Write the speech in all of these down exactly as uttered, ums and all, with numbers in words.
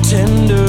pretender.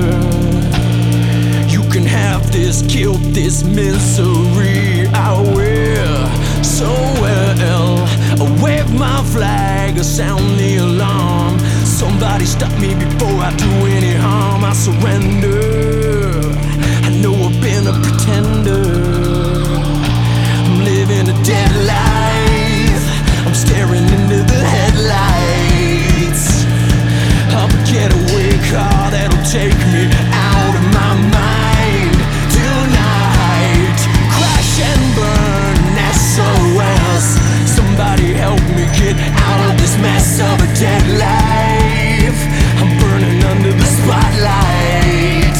You can have this guilt, this misery. I will so well. I wave my flag, I sound the alarm. Somebody stop me before I do any harm. I surrender. I know I've been a pretender. I'm living a dead life. I'm staring into the headlights of a getaway car that'll take me out of my mind tonight. Crash and burn, S O S. Somebody help me get out of this mess of a dead life. I'm burning under the spotlight.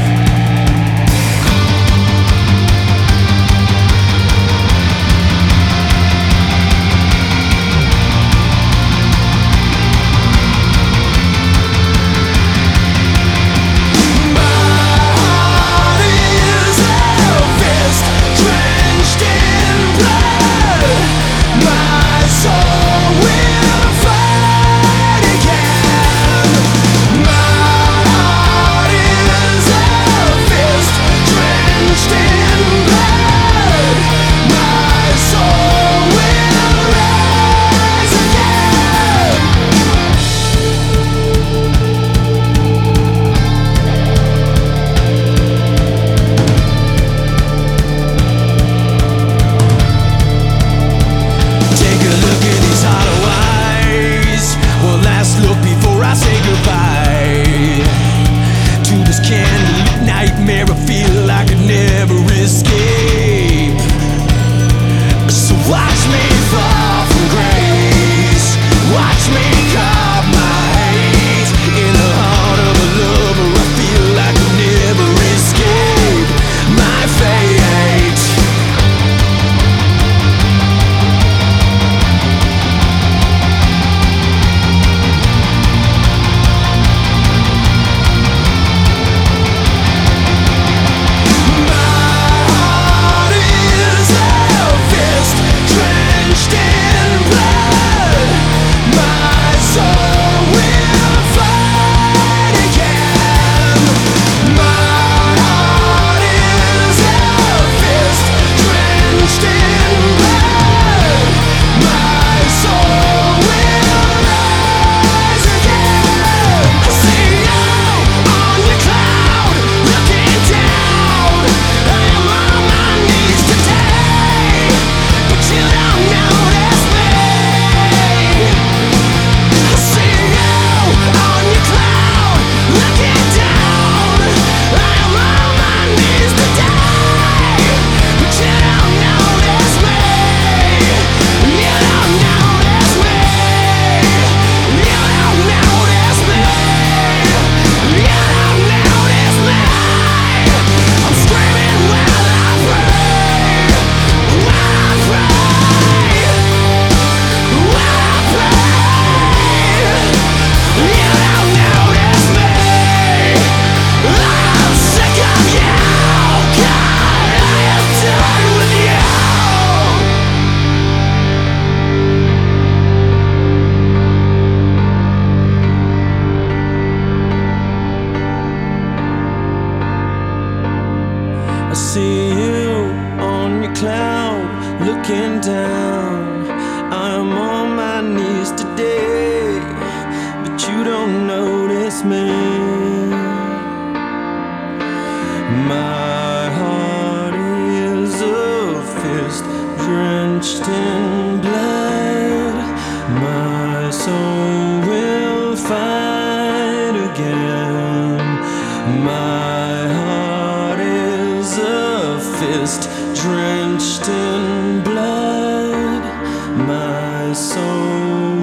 Nightmare, I feel like I never escape. So watch me fall from grace. Watch me carve my hate in the heart of a lover. I feel like I never escape my fate. I see you on your cloud, looking down. I'm on my knees today, but you don't notice me. My heart is a fist drenched in blood. My soul will fight again. My heart is a fist drenched in blood. My soul